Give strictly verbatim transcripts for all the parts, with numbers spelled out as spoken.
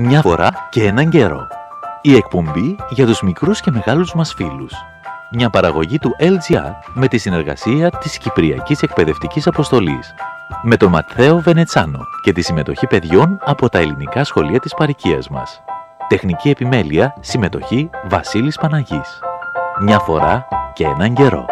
Μια φορά και έναν καιρό. Η εκπομπή για τους μικρούς και μεγάλους μας φίλους. Μια παραγωγή του ελ τζι αρ με τη συνεργασία της Κυπριακής Εκπαιδευτικής Αποστολής. Με τον Ματθαίο Βενετσάνο και τη συμμετοχή παιδιών από τα ελληνικά σχολεία της παροικίας μας. Τεχνική επιμέλεια, συμμετοχή Βασίλης Παναγής. Μια φορά και έναν καιρό.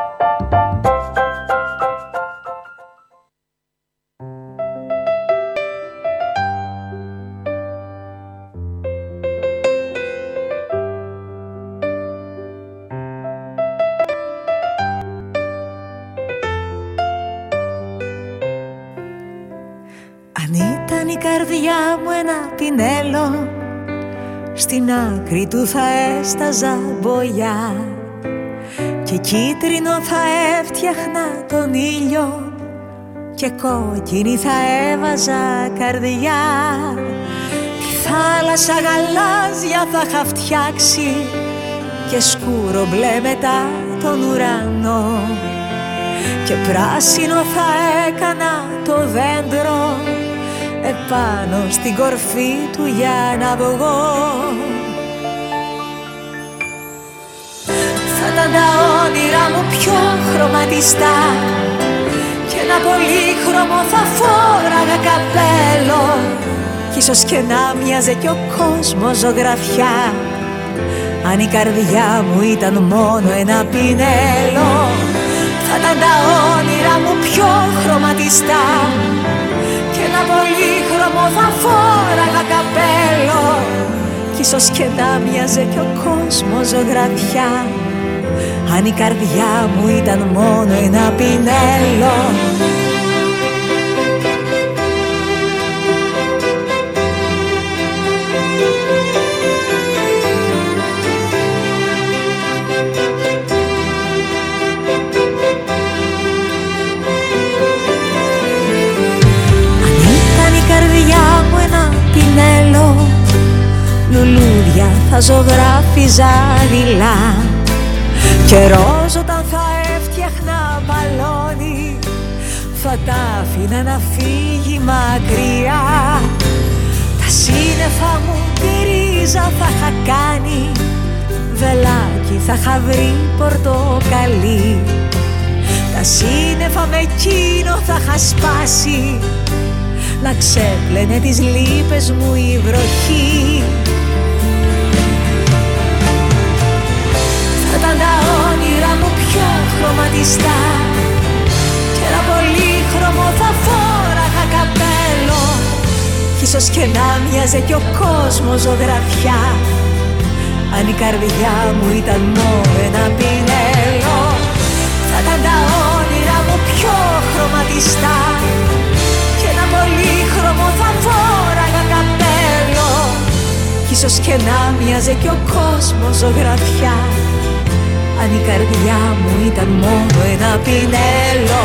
Αν ήταν η καρδιά μου ένα πινέλο, στην άκρη του θα έσταζα μπογιά και κίτρινο θα έφτιαχνα τον ήλιο και κόκκινη θα έβαζα καρδιά. Τη θάλασσα γαλάζια θα είχα φτιάξει και σκούρο μπλε μετά τον ουρανό και πράσινο θα έκανα το δέντρο επάνω στην κορφή του για να βγω. Θα ήταν τα όνειρά μου πιο χρωματιστά και ένα πολύχρωμο θα φόραγα καπέλο κι ίσως και να μοιάζε κι ο κόσμος ζωγραφιά αν η καρδιά μου ήταν μόνο ένα πινέλο. Θα ήταν τα όνειρά μου πιο χρωματιστά και ένα πολύχρωμο θα φόραγα καπέλο κι ίσως και να μοιάζε κι ο κόσμος ζωγραφιά αν η καρδιά μου ήταν μόνο ένα πινέλο. Λουλούδια θα ζωγράφιζα δειλά και ροζ όταν θα έφτιαχνα μπαλόνι θα τα άφηνα να φύγει μακριά. Τα σύννεφα μου τη ρίζα θα είχα κάνει βελάκι, θα είχα βρει πορτοκαλί. Τα σύννεφα με εκείνο θα είχα σπάσει να ξέπλαινε τις λύπες μου η βροχή. Θα ήταν τα όνειρα μου πιο χρωματιστά και ένα πολύχρωμο θα φόραγα καπέλο κι ίσως και να μοιάζε κι ο κόσμος ζωγραφιά αν η καρδιά μου ήταν μόνο ένα πινέλο. Θα ήταν τα όνειρα μου πιο χρωματιστά και ένα πολύχρωμο θα φόραγα καπέλο κι ίσως και να μοιάζε κι ο κόσμος ζωγραφιά αν η καρδιά μου ήταν μόνο ένα πινέλο.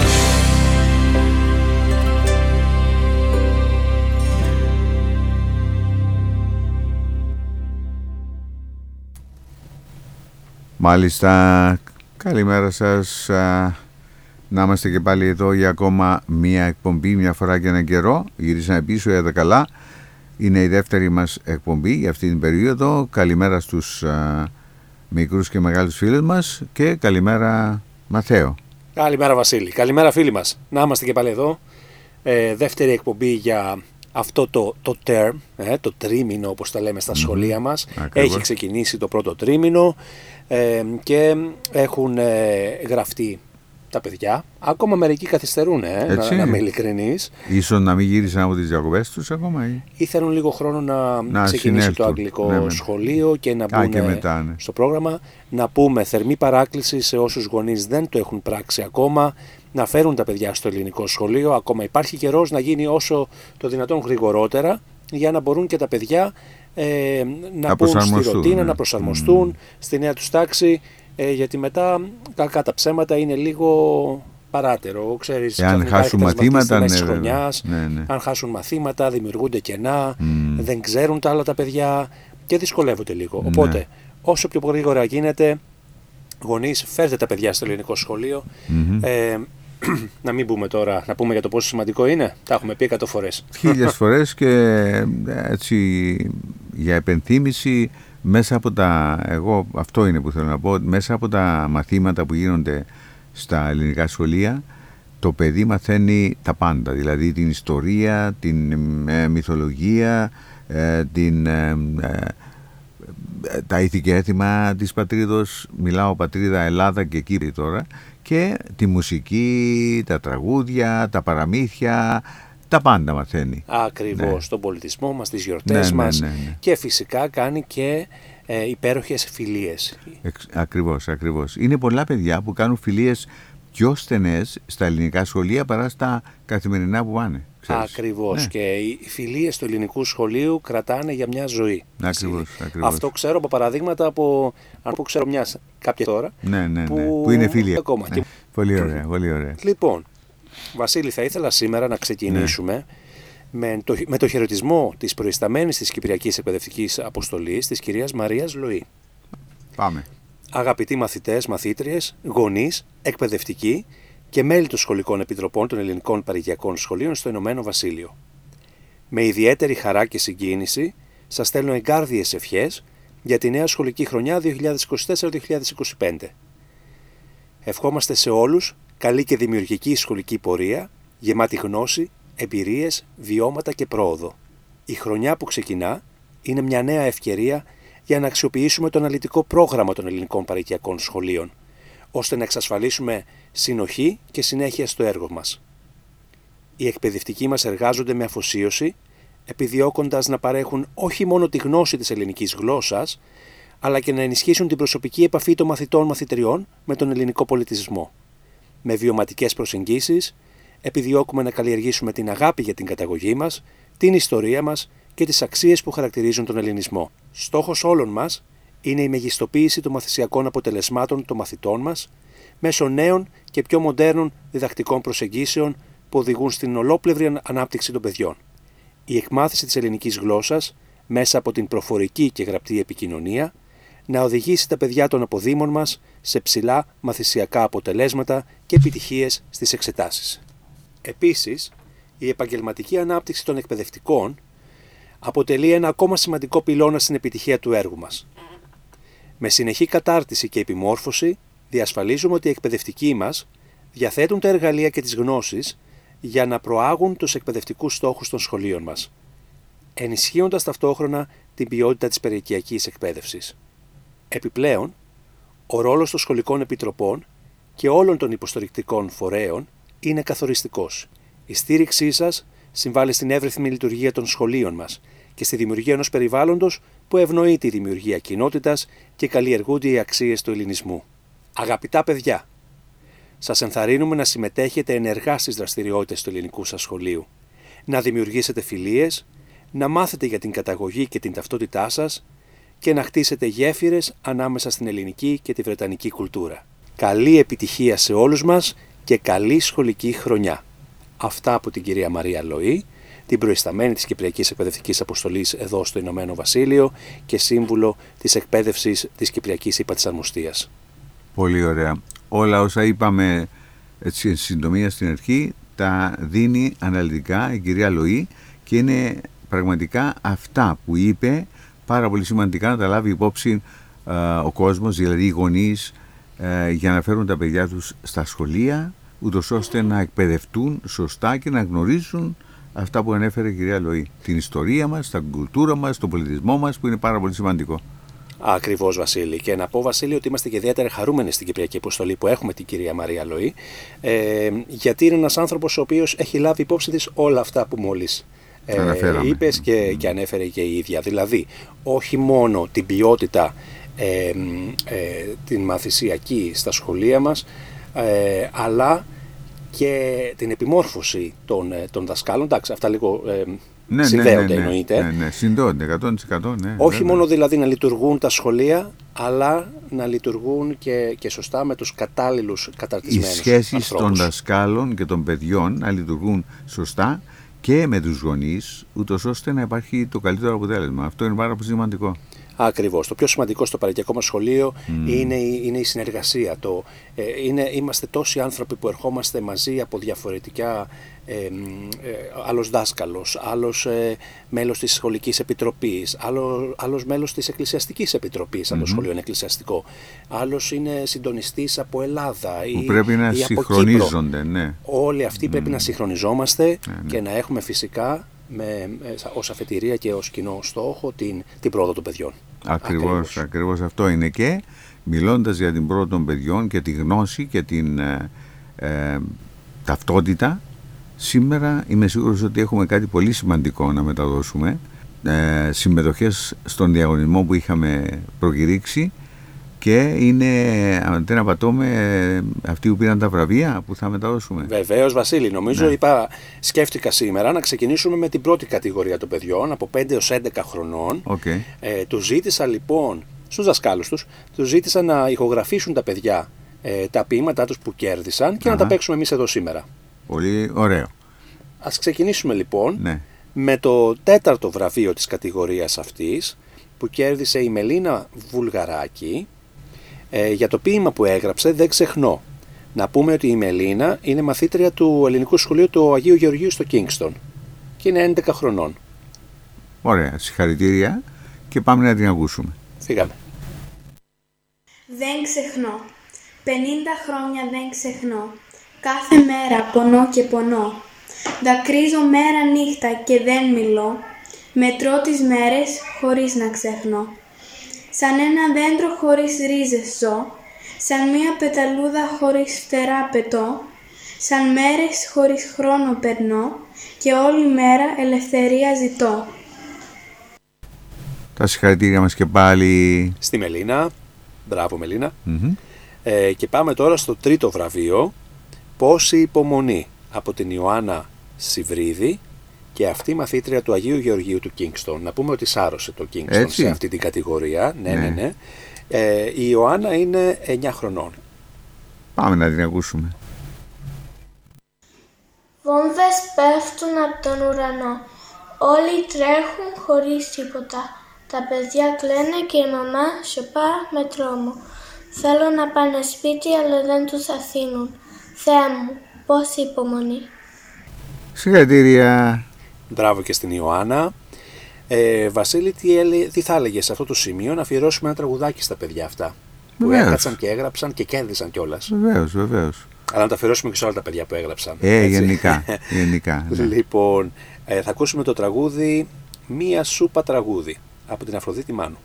Μάλιστα, καλημέρα σας. Να είμαστε και πάλι εδώ για ακόμα μία εκπομπή, μια φορά και έναν καιρό. Γυρίσαμε πίσω, είδα καλά. Είναι η δεύτερη μας εκπομπή για αυτή την περίοδο. Καλημέρα στους α, μικρούς και μεγάλους φίλους μας και καλημέρα Ματθαίο. Καλημέρα Βασίλη, καλημέρα φίλοι μας. Να είμαστε και πάλι εδώ. Ε, δεύτερη εκπομπή για αυτό το, το term, ε, το τρίμηνο όπως τα λέμε στα mm-hmm. σχολεία μας. Ακριβώς. Έχει ξεκινήσει το πρώτο τρίμηνο ε, και έχουν ε, γραφτεί τα παιδιά. Ακόμα μερικοί καθυστερούν, ε, να, να είμαι ειλικρινής. Ίσως να μην γύρισαν από τις διακοπές τους ακόμα. Ή, ή θέλουν λίγο χρόνο να, να ξεκινήσει συνέλθουν. Το αγγλικό ναι, σχολείο και να μπουν μετά, ναι. στο πρόγραμμα. Να πούμε θερμή παράκληση σε όσους γονείς δεν το έχουν πράξει ακόμα, να φέρουν τα παιδιά στο ελληνικό σχολείο. Ακόμα υπάρχει καιρός να γίνει όσο το δυνατόν γρηγορότερα για να μπορούν και τα παιδιά ε, να, να μπουν στη ρουτίνα, ναι. να προσαρμοστούν mm. στη νέα τους τάξη. Ε, γιατί μετά κακά τα ψέματα είναι λίγο παράτερο. Ξέρεις, αν χάσουν μαθήματα, ναι, χρονιάς, ναι, ναι. αν χάσουν μαθήματα, δημιουργούνται κενά, mm. δεν ξέρουν τα άλλα τα παιδιά και δυσκολεύονται λίγο. Ναι. Οπότε, όσο πιο γρήγορα γίνεται, γονείς, φέρτε τα παιδιά στο ελληνικό σχολείο. Mm-hmm. Ε, να μην πούμε τώρα, να πούμε για το πόσο σημαντικό είναι. Τα έχουμε πει εκατό φορές. Χίλιες φορές και έτσι για επενθύμηση μέσα από τα, εγώ αυτό είναι που θέλω να πω, μέσα από τα μαθήματα που γίνονται στα ελληνικά σχολεία, το παιδί μαθαίνει τα πάντα, δηλαδή την ιστορία, την ε, μυθολογία, ε, την, ε, ε, τα ήθη και έθιμα της πατρίδος, μιλάω πατρίδα Ελλάδα και Κύπρη τώρα, και τη μουσική, τα τραγούδια, τα παραμύθια, τα πάντα μαθαίνει. Ακριβώς, ναι. Τον πολιτισμό μας, τις γιορτές ναι, μας, ναι, ναι, ναι. Και φυσικά κάνει και ε, υπέροχες φιλίες. Εξ, ακριβώς, ακριβώς. Είναι πολλά παιδιά που κάνουν φιλίες πιο στενές στα ελληνικά σχολεία παρά στα καθημερινά που πάνε. Ακριβώς, ναι. Και οι φιλίες του ελληνικού σχολείου κρατάνε για μια ζωή. Ακριβώς, ακριβώς. Αυτό ξέρω από παραδείγματα από, αν πω ξέρω μια κάποια τώρα, ναι, ναι, ναι. Που... που είναι φίλοι ακόμα. Ναι. Και... Πολύ ωραία, πολύ ωραία. Λοιπόν, Βασίλη, θα ήθελα σήμερα να ξεκινήσουμε ναι. με, το, με το χαιρετισμό της προϊσταμένης της Κυπριακής Εκπαιδευτικής Αποστολής, της κυρίας Μαρίας Λοή. Πάμε. Αγαπητοί μαθητές, μαθήτριες, γονείς, εκπαιδευτικοί και μέλη των σχολικών επιτροπών των ελληνικών παροικιακών σχολείων στο Ηνωμένο Βασίλειο. Με ιδιαίτερη χαρά και συγκίνηση σας στέλνω εγκάρδιες ευχές για τη νέα σχολική χρονιά δύο χιλιάδες είκοσι τέσσερα δύο χιλιάδες είκοσι πέντε. Ευχόμαστε σε όλους καλή και δημιουργική σχολική πορεία, γεμάτη γνώση, εμπειρίες, βιώματα και πρόοδο. Η χρονιά που ξεκινά είναι μια νέα ευκαιρία για να αξιοποιήσουμε το αναλυτικό πρόγραμμα των ελληνικών παροικιακών σχολείων, ώστε να εξασφαλίσουμε συνοχή και συνέχεια στο έργο μας. Οι εκπαιδευτικοί μας εργάζονται με αφοσίωση, επιδιώκοντας να παρέχουν όχι μόνο τη γνώση της ελληνικής γλώσσας, αλλά και να ενισχύσουν την προσωπική επαφή των μαθητών-μαθητριών με τον ελληνικό πολιτισμό. Με βιωματικές προσεγγίσεις, επιδιώκουμε να καλλιεργήσουμε την αγάπη για την καταγωγή μας, την ιστορία μας και τις αξίες που χαρακτηρίζουν τον ελληνισμό. Στόχος όλων μας είναι η μεγιστοποίηση των μαθησιακών αποτελεσμάτων των μαθητών μας μέσω νέων και πιο μοντέρνων διδακτικών προσεγγίσεων που οδηγούν στην ολόπλευρη ανάπτυξη των παιδιών. Η εκμάθηση της ελληνικής γλώσσας μέσα από την προφορική και γραπτή επικοινωνία να οδηγήσει τα παιδιά των αποδήμων μας σε ψηλά μαθησιακά αποτελέσματα και επιτυχίες στις εξετάσεις. Επίσης, η επαγγελματική ανάπτυξη των εκπαιδευτικών αποτελεί ένα ακόμα σημαντικό πυλώνα στην επιτυχία του έργου μας. Με συνεχή κατάρτιση και επιμόρφωση, διασφαλίζουμε ότι οι εκπαιδευτικοί μας διαθέτουν τα εργαλεία και τις γνώσεις για να προάγουν τους εκπαιδευτικούς στόχους των σχολείων μας, ενισχύοντας ταυτόχρονα την ποιότητα της περιοικιακής εκπαίδευσης. Επιπλέον, ο ρόλος των σχολικών επιτροπών και όλων των υποστηρικτικών φορέων είναι καθοριστικός. Η στήριξή σας συμβάλλει στην εύρυθμη λειτουργία των σχολείων μας και στη δημιουργία ενός περιβάλλοντος που ευνοεί τη δημιουργία κοινότητας και καλλιεργούνται οι αξίες του ελληνισμού. Αγαπητά παιδιά, σας ενθαρρύνουμε να συμμετέχετε ενεργά στις δραστηριότητες του ελληνικού σας σχολείου, να δημιουργήσετε φιλίες, να μάθετε για την καταγωγή και την ταυτότητά σας και να χτίσετε γέφυρες ανάμεσα στην ελληνική και τη βρετανική κουλτούρα. Καλή επιτυχία σε όλους μας και καλή σχολική χρονιά. Αυτά από την κυρία Μαρία Λοή, την προϊσταμένη της Κυπριακής Εκπαιδευτικής Αποστολής εδώ στο Ηνωμένο Βασίλειο και σύμβουλο της εκπαίδευσης της Κυπριακής ΥΠΑ της Αρμοστίας. Πολύ ωραία. Όλα όσα είπαμε έτσι, εν συντομία στην αρχή τα δίνει αναλυτικά η κυρία Λοή και είναι πραγματικά αυτά που είπε πάρα πολύ σημαντικά να τα λάβει υπόψη α, ο κόσμος, δηλαδή οι γονείς, α, για να φέρουν τα παιδιά τους στα σχολεία, ούτως ώστε να εκπαιδευτούν σωστά και να γνωρίζουν αυτά που ανέφερε η κυρία Λοή. Την ιστορία μας, την κουλτούρα μας, τον πολιτισμό μας, που είναι πάρα πολύ σημαντικό. Ακριβώς, Βασίλη. Και να πω, Βασίλη, ότι είμαστε και ιδιαίτερα χαρούμενοι στην Κυπριακή Αποστολή που έχουμε την κυρία Μαρία Λοή, ε, γιατί είναι ένας άνθρωπος ο οποίος έχει λάβει υπόψη της όλα αυτά που μόλις ε, είπες και, mm. και ανέφερε και η ίδια. Δηλαδή, όχι μόνο την ποιότητα ε, ε, την μαθησιακή στα σχολεία μας, ε, αλλά και την επιμόρφωση των, των δασκάλων. Εντάξει, αυτά λίγο ε, ναι, συνδέονται, ναι, ναι, εννοείται. Ναι, ναι, συνδέονται εκατό τοις εκατό. Ναι, όχι βέβαια. μόνο δηλαδή να λειτουργούν τα σχολεία, αλλά να λειτουργούν και, και σωστά με τους κατάλληλους καταρτισμένους οι σχέσεις ανθρώπους. των δασκάλων και των παιδιών να λειτουργούν σωστά και με τους γονείς, ούτως ώστε να υπάρχει το καλύτερο αποτέλεσμα. Αυτό είναι πάρα πολύ σημαντικό. Ακριβώς. Το πιο σημαντικό στο παροικιακό μας σχολείο mm. είναι, είναι η συνεργασία. Το, ε, είναι, είμαστε τόσοι άνθρωποι που ερχόμαστε μαζί από διαφορετικά. Ε, ε, άλλος δάσκαλος, άλλος ε, μέλος της σχολικής επιτροπής, άλλο, άλλος μέλος της εκκλησιαστικής επιτροπής, mm-hmm. αν το σχολείο είναι εκκλησιαστικό, άλλος είναι συντονιστής από Ελλάδα που ή, πρέπει να ή συγχρονίζονται, ναι. Όλοι αυτοί mm. πρέπει να συγχρονιζόμαστε ναι, ναι. και να έχουμε φυσικά με, ως αφετηρία και ως κοινό στόχο την, την πρόοδο των παιδιών. Ακριβώς, ακριβώς. ακριβώς αυτό είναι, και μιλώντας για την πρόοδο των παιδιών και τη γνώση και την ε, ε, ταυτότητα, σήμερα είμαι σίγουρος ότι έχουμε κάτι πολύ σημαντικό να μεταδώσουμε. Ε, συμμετοχές στον διαγωνισμό που είχαμε προκηρύξει, και είναι, αν δεν απατώμε, αυτοί που πήραν τα βραβεία που θα μεταδώσουμε. Βεβαίως, Βασίλη, νομίζω ναι. είπα, σκέφτηκα σήμερα να ξεκινήσουμε με την πρώτη κατηγορία των παιδιών, από πέντε έως έντεκα χρονών. Okay. Ε, τους ζήτησα λοιπόν, στους δασκάλους τους, τους ζήτησα να ηχογραφήσουν τα παιδιά ε, τα ποίηματά τους που κέρδισαν και Αχα. να τα παίξουμε εμείς εδώ σήμερα. Πολύ ωραίο. Ας ξεκινήσουμε λοιπόν ναι. με το τέταρτο βραβείο της κατηγορίας αυτής, που κέρδισε η Μελίνα Βουλγαράκη ε, για το ποίημα που έγραψε «Δεν ξεχνώ». Να πούμε ότι η Μελίνα είναι μαθήτρια του Ελληνικού Σχολείου του Αγίου Γεωργίου στο Κίνγκστον και είναι έντεκα χρονών. Ωραία, συγχαρητήρια, και πάμε να την ακούσουμε. Φύγαμε. Δεν ξεχνώ. πενήντα χρόνια δεν ξεχνώ. Κάθε μέρα πονώ και πονώ. Δακρύζω μέρα νύχτα και δεν μιλώ. Μετρώ τις μέρες χωρίς να ξεχνώ. Σαν ένα δέντρο χωρίς ρίζες ζω. Σαν μία πεταλούδα χωρίς φτερά πετώ. Σαν μέρες χωρίς χρόνο περνώ. Και όλη μέρα ελευθερία ζητώ. Τα συγχαρητήρια μας και πάλι στη Μελίνα. Μπράβο, Μελίνα. Mm-hmm. Ε, και πάμε τώρα στο τρίτο βραβείο, «Πόση υπομονή», από την Ιωάννα Σιβρίδη, και αυτή μαθήτρια του Αγίου Γεωργίου του Κίνγκστον. Να πούμε ότι σάρωσε το Κίνγκστον σε αυτή την κατηγορία. Ναι, ναι, ναι. ναι. Ε, η Ιωάννα είναι εννιά χρονών. Πάμε να την ακούσουμε. Βόμβες πέφτουν από τον ουρανό. Όλοι τρέχουν χωρίς τίποτα. Τα παιδιά κλαίνε και η μαμά σιωπά με τρόμο. Θέλω να πάνε σπίτι, αλλά δεν τους αφήνουν. Θεέ μου, πόση υπομονή. Συγχαρητήρια. Μπράβο και στην Ιωάννα. Ε, Βασίλη, τι, έλε, τι θα έλεγε σε αυτό το σημείο να αφιερώσουμε ένα τραγουδάκι στα παιδιά αυτά? Βεβαίως. Που έκατσαν και έγραψαν και κέρδισαν κιόλας. Βεβαίως, βεβαίως. Αλλά να τα αφιερώσουμε και σε όλα τα παιδιά που έγραψαν. Ε, έτσι. γενικά. γενικά ναι. Λοιπόν, ε, θα ακούσουμε το τραγούδι «Μία σούπα τραγούδι» από την Αφροδίτη Μάνου.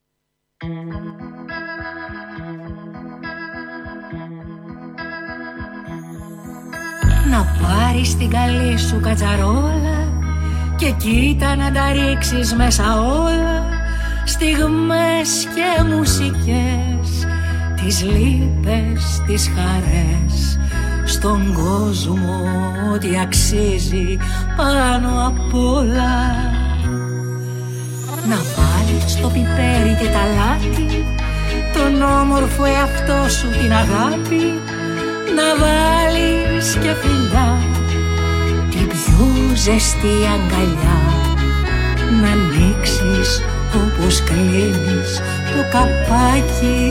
Να πάρεις την καλή σου κατσαρόλα και κοίτα να τα ρίξεις μέσα όλα, στιγμές και μουσικές, τις λύπες, τις χαρές, στον κόσμο ό,τι αξίζει πάνω απ' όλα. Να βάλεις το πιπέρι και τα λάθη, τον όμορφο εαυτό σου την αγάπη, να βάλεις και φιλιά την πιο ζεστή αγκαλιά, να ανοίξεις όπως κλείνεις το καπάκι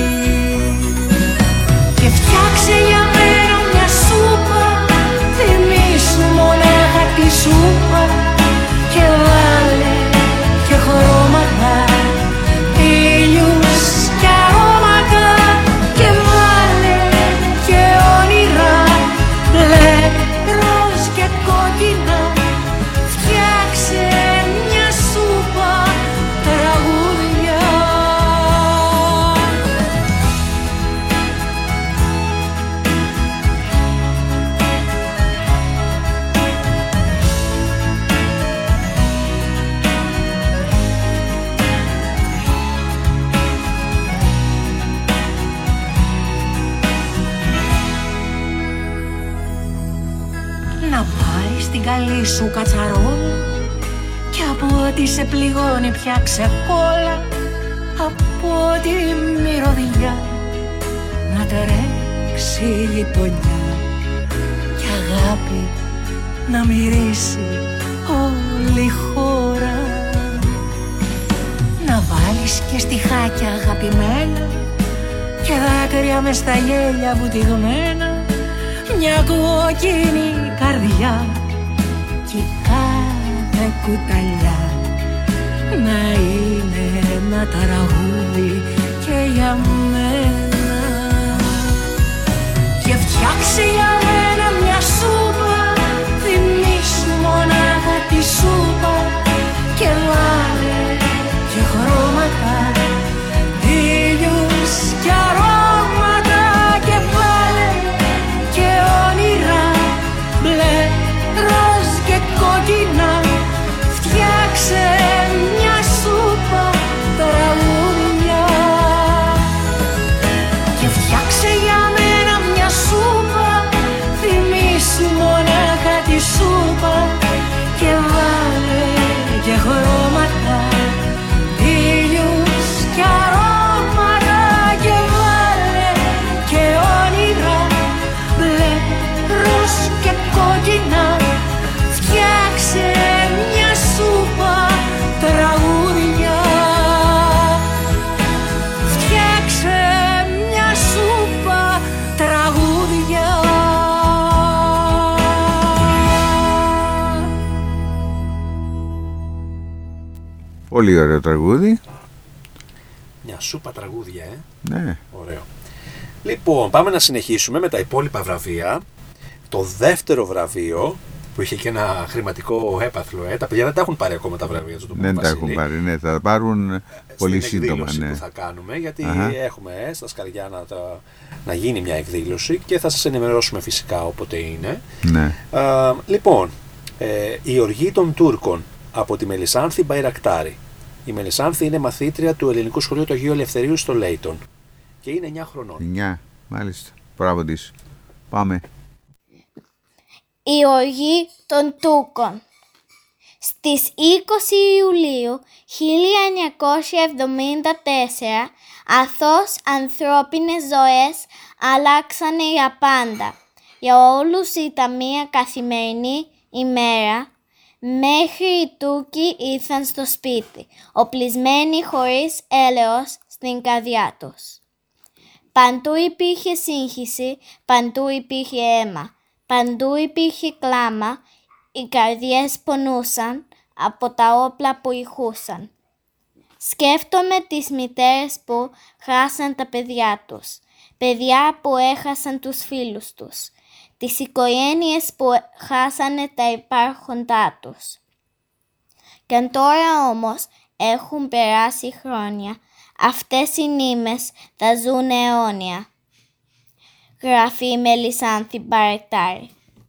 και φτιάξε για μένα μια σούπα, θυμήσου μονάχα τη σούπα και βάλε και χρώματα, ήλιους και αρώματα και βάλε και όνειρα, μπλε, ροζ και κόκκινα, φτιάξε μια σούπα τραγούδια. Να πάρεις την καλή σου κατσαρόλα και από ό,τι σε πληγώνει πια ξεκόλα, από τη μυρωδιά να τρέξει η γειτονιά και αγάπη να μυρίσει όλη η χώρα. Να βάλει έχεις και στιχάκια αγαπημένα και δάκρυα μες στα γέλια βουτυγμένα, μια κόκκινη καρδιά κι κάθε κουταλιά να είναι ένα τραγούδι και για μένα. Και φτιάξε για μένα μια σούπα, θυμίσου μονάχα τη σούπα και βάλε και χρώματα, ήλιους και αρώματα και βάλε και όνειρα μπλε, ροζ και κόκκινα. Φτιάξε μια σούπα τραγούδια και φτιάξε για μένα μια σούπα, θυμίσου μονάχα τη σούπα και βάλε και χρώματα, ήλιους και αρώματα και βάλε και όνειρα μπλε, ροζ και κόκκινα. Φτιάξε μια σούπα τραγούδια, φτιάξε μια σούπα τραγούδια. Πολύ ωραίο τραγούδι. Μια σούπα τραγούδια, ε. Ναι. Ωραίο. Λοιπόν, πάμε να συνεχίσουμε με τα υπόλοιπα βραβεία. Το δεύτερο βραβείο, που είχε και ένα χρηματικό έπαθλο, ε. Τα παιδιά δεν τα έχουν πάρει ακόμα τα βραβεία του. Δεν τα έχουν πάρει, ναι. Θα τα πάρουν πολύ σύντομα. Στην ναι. που θα κάνουμε, γιατί Αχα. έχουμε ε, στα σκαριά να, τα, να γίνει μια εκδήλωση και θα σας ενημερώσουμε φυσικά όποτε είναι. Ναι. Α, λοιπόν, ε, η οργή των Τούρκων από τη Μελισάνθη Μπαϊρακτάρη. Η Μελισάνθη είναι μαθήτρια του Ελληνικού Σχολείου του Αγίου Ελευθερίου στο Λέιτον και είναι εννιά χρονών. εννιά, μάλιστα. Μπράβο της. Πάμε. Η οργή των Τούρκων. Στις είκοσι Ιουλίου χίλια εννιακόσια εβδομήντα τέσσερα αθώος ανθρώπινες ζωές αλλάξανε για πάντα. Για όλους ήταν μια καθημερινή ημέρα μέχρι οι Τούρκοι ήρθαν στο σπίτι, οπλισμένοι χωρίς έλεος στην καρδιά τους. Παντού υπήρχε σύγχυση, παντού υπήρχε αίμα, παντού υπήρχε κλάμα, οι καρδιές πονούσαν από τα όπλα που ηχούσαν. Σκέφτομαι τις μητέρες που χάσαν τα παιδιά τους, παιδιά που έχασαν τους φίλους τους, τις οικογένειες που χάσανε τα υπάρχοντά τους. Και αν τώρα όμως έχουν περάσει χρόνια, αυτές οι νήμες θα ζουν αιώνια. Γράφει η Μελισάνθη Μπαϊρακτάρη.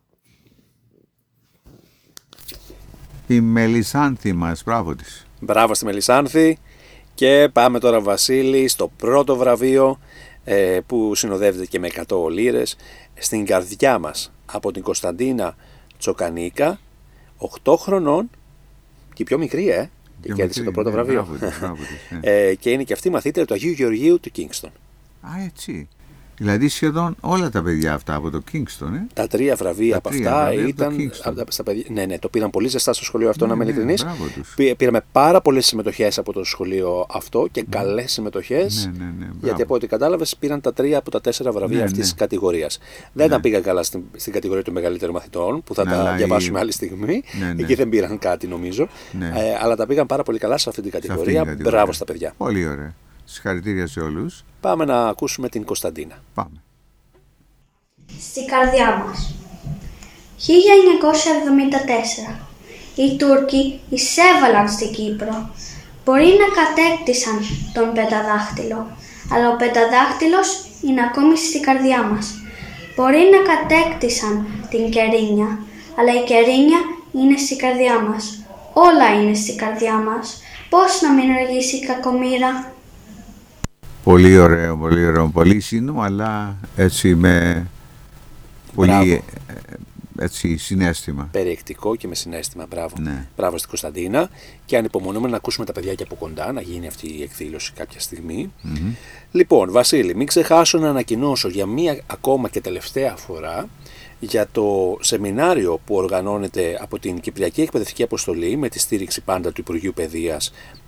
Η Μελισάνθη μας, μπράβο της. Μπράβο στη Μελισάνθη. Και πάμε τώρα, Βασίλη, στο πρώτο βραβείο ε, που συνοδεύεται και με εκατό λίρες. Στην καρδιά μας, από την Κωνσταντίνα Τσοκανίκα, οκτώ χρονών και πιο μικρή, ε, και κέρδισε το πρώτο ναι, βραβείο. Μπράβο της, μπράβο της, ναι. ε, και είναι και αυτή μαθήτρια του Αγίου Γεωργίου του Κίνγκστον. Α, έτσι. Δηλαδή σχεδόν όλα τα παιδιά αυτά από το Kingston, ε? Τα τρία βραβεία τα από τρία αυτά βραβεία ήταν. Από στα παιδιά, ναι, ναι, το πήραν πολύ ζεστά στο σχολείο αυτό, ναι, να είμαι ναι, ειλικρινής. Πήραμε πάρα πολλές συμμετοχές από το σχολείο αυτό και ναι. καλές συμμετοχές. Ναι, ναι, ναι, γιατί από ό,τι κατάλαβες πήραν τα τρία από τα τέσσερα βραβεία ναι, αυτής της ναι. κατηγορίας. Δεν ναι. τα πήγαν καλά στην, στην κατηγορία των μεγαλύτερων μαθητών, που θα ναι, τα διαβάσουμε η... άλλη στιγμή. Ναι, ναι. Εκεί δεν πήραν κάτι νομίζω. Ναι. Ε, αλλά τα πήγαν πάρα πολύ καλά σε αυτή την κατηγορία. Μπράβο στα παιδιά. Πολύ ωραία. Συγχαρητήρια σε όλους. Πάμε να ακούσουμε την Κωνσταντίνα. Πάμε. Στην καρδιά μας. χίλια εννιακόσια εβδομήντα τέσσερα. Οι Τούρκοι εισέβαλαν στην Κύπρο. Μπορεί να κατέκτησαν τον πενταδάχτυλο, αλλά ο πενταδάχτυλος είναι ακόμη στην καρδιά μας. Μπορεί να κατέκτησαν την Κερίνια, αλλά η Κερίνια είναι στην καρδιά μας. Όλα είναι στην καρδιά μας. Πώς να μην αργήσει η κακομοίρα. Πολύ ωραίο, πολύ ωραίο, πολύ σύντομο, αλλά έτσι με πολύ έτσι, συναίσθημα. Περιεκτικό και με συναίσθημα, μπράβο. Ναι. Μπράβο στην Κωνσταντίνα και ανυπομονούμε να ακούσουμε τα παιδιά και από κοντά, να γίνει αυτή η εκδήλωση κάποια στιγμή. Mm-hmm. Λοιπόν, Βασίλη, μην ξεχάσω να ανακοινώσω για μία ακόμα και τελευταία φορά για το σεμινάριο που οργανώνεται από την Κυπριακή Εκπαιδευτική Αποστολή με τη στήριξη πάντα του Υπουργείου Παιδείας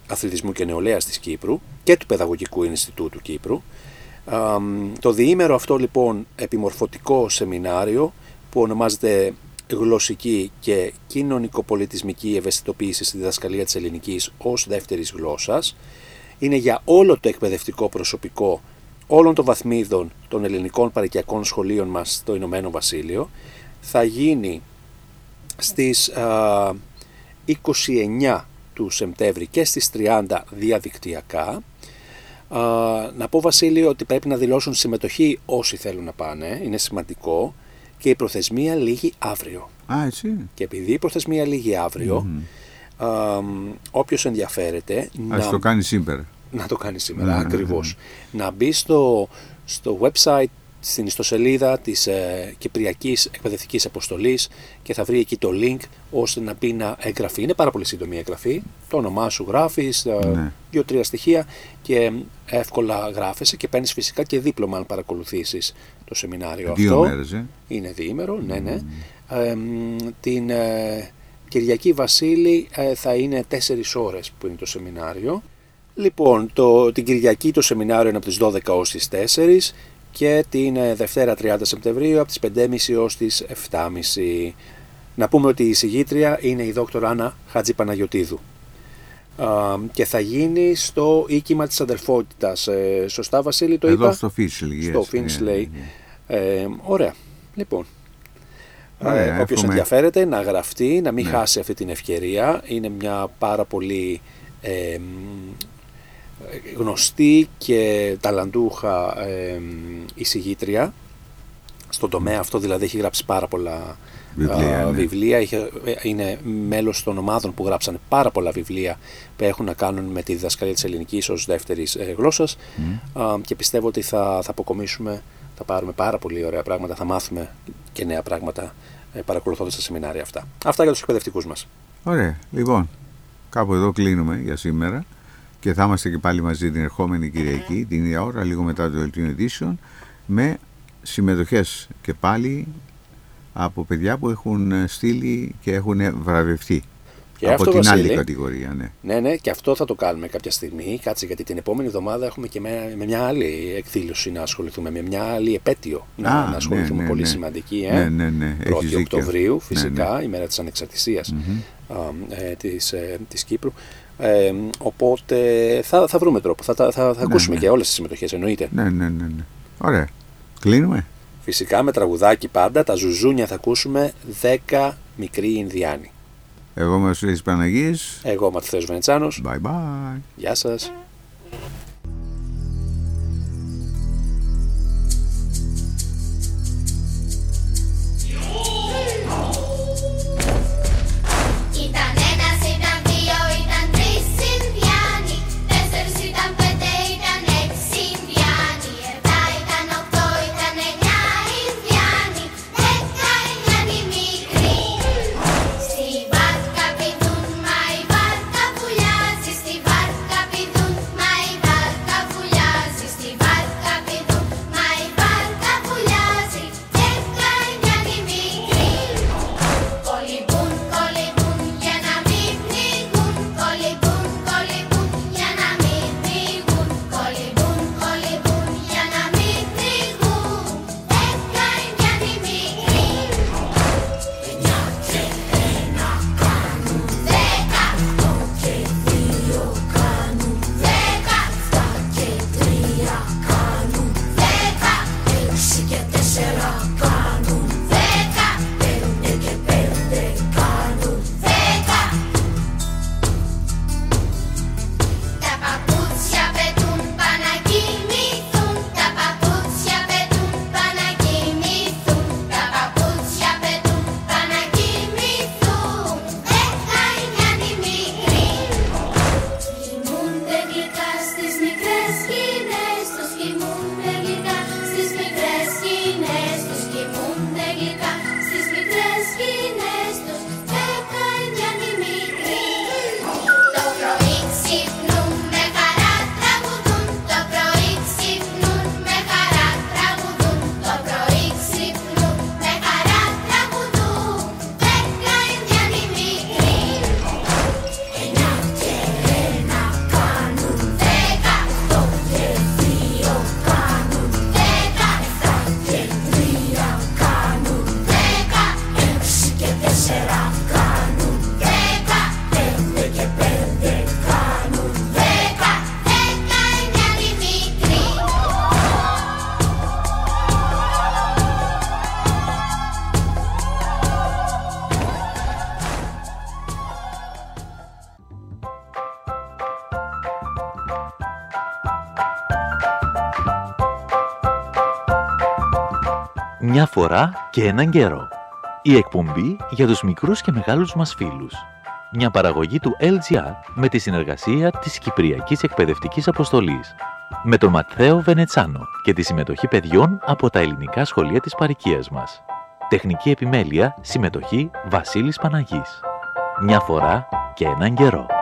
Αθλητισμού και Νεολαίας της Κύπρου και του Παιδαγωγικού Ινστιτούτου Κύπρου. Το διήμερο αυτό λοιπόν επιμορφωτικό σεμινάριο που ονομάζεται Γλωσσική και Κοινωνικοπολιτισμική Ευαισθητοποίηση στη Διδασκαλία της Ελληνικής ως δεύτερης γλώσσας είναι για όλο το εκπαιδευτικό προσωπικό όλων των βαθμίδων των ελληνικών παροικιακών σχολείων μας στο Ηνωμένο Βασίλειο. Θα γίνει στις α, είκοσι εννέα του Σεπτέμβρη και στις τριάντα διαδικτυακά. Α, να πω, Βασίλειο, ότι πρέπει να δηλώσουν συμμετοχή όσοι θέλουν να πάνε, είναι σημαντικό, και η προθεσμία λήγει αύριο. Α, έτσι. Και επειδή η προθεσμία λήγει αύριο, mm-hmm. α, όποιος ενδιαφέρεται... Ας να... το κάνει σήμερα. Να το κάνει σήμερα, mm-hmm. ακριβώς. Να μπει στο, στο website, στην ιστοσελίδα της ε, Κυπριακής Εκπαιδευτικής Αποστολής και θα βρει εκεί το link ώστε να μπει να εγγραφεί. Είναι πάρα πολύ σύντομη η εγγραφή. Το όνομά σου γράφεις, ναι. δύο-τρία στοιχεία και εύκολα γράφεσαι και παίρνεις φυσικά και δίπλωμα αν παρακολουθήσεις το σεμινάριο δύο αυτό. Μέρες, ε? Είναι διήμερο, ναι, ναι. Mm. Ε, την ε, Κυριακή, Βασίλη, ε, θα είναι τέσσερις ώρες που είναι το σεμινάριο. Λοιπόν, το, την Κυριακή το σεμινάριο είναι από τις δώδεκα ως τις τέσσερις και την Δευτέρα τριάντα Σεπτεμβρίου από τις πέντε και μισή ως τις επτά και μισή. Να πούμε ότι η συγγήτρια είναι η δόκτωρ Άννα Χατζηπαναγιωτίδου και θα γίνει στο οίκημα της αδερφότητας. Ε, σωστά, Βασίλη, το Εδώ είπα? Εδώ στο Finchley. Στο yes, Finchley. Yeah, yeah. Ε, ωραία. Λοιπόν, ωραία, ε, όποιος ενδιαφέρεται να γραφτεί, να μην yeah. χάσει αυτή την ευκαιρία. Είναι μια πάρα πολύ... Ε, γνωστή και ταλαντούχα ε, εισηγήτρια στον τομέα αυτό, δηλαδή έχει γράψει πάρα πολλά βιβλία, α, ναι. βιβλία. Είχε, είναι μέλος των ομάδων που γράψανε πάρα πολλά βιβλία που έχουν να κάνουν με τη διδασκαλία της ελληνικής ως δεύτερης ε, γλώσσας mm. α, και πιστεύω ότι θα, θα αποκομίσουμε, θα πάρουμε πάρα πολύ ωραία πράγματα, θα μάθουμε και νέα πράγματα ε, παρακολουθώντας τα σεμινάρια αυτά. Αυτά για τους εκπαιδευτικούς μας. Ωραία, λοιπόν, κάπου εδώ κλείνουμε για σήμερα. Και θα είμαστε και πάλι μαζί την ερχόμενη Κυριακή, την ίδια ώρα, λίγο μετά το δελτίο ειδήσεων, με συμμετοχές και πάλι από παιδιά που έχουν στείλει και έχουν βραβευτεί. Και από αυτό, την Βασίλη, άλλη κατηγορία. Ναι. ναι, ναι, και αυτό θα το κάνουμε κάποια στιγμή. Κάτσε, γιατί την επόμενη εβδομάδα έχουμε και με, με μια άλλη εκδήλωση να ασχοληθούμε, με μια άλλη επέτειο να, Α, να ασχοληθούμε. Ναι, ναι, πολύ ναι. σημαντική. Ε? Ναι, ναι, ναι. πρώτη Οκτωβρίου, φυσικά, ναι, ναι. ημέρα της Ανεξαρτησίας mm-hmm. α, ε, της, ε, της Κύπρου. Ε, οπότε θα, θα βρούμε τρόπο, θα, θα, θα, θα ναι, ακούσουμε ναι. και όλες τις συμμετοχές, εννοείται. Ναι, ναι, ναι, ναι. Ωραία. Κλείνουμε. Φυσικά με τραγουδάκι πάντα, τα ζουζούνια θα ακούσουμε, δέκα μικροί Ινδιάνοι. Εγώ είμαι ο Βασίλης Παναγής. Εγώ είμαι ο Ματθαίος Βενετσάνος. Bye bye. Γεια σας. Στη βάρκα πηδούν, μα η βάρκα βουλιάζει. Στη βάρκα πηδούν, Μια φορά και έναν καιρό. Η εκπομπή για τους μικρούς και μεγάλους μας φίλους. Μια παραγωγή του ελ τζι αρ με τη συνεργασία της Κυπριακής Εκπαιδευτικής Αποστολής. Με τον Ματθαίο Βενετσάνο και τη συμμετοχή παιδιών από τα ελληνικά σχολεία της παροικίας μας. Τεχνική επιμέλεια, συμμετοχή Βασίλης Παναγής. Μια φορά και έναν καιρό.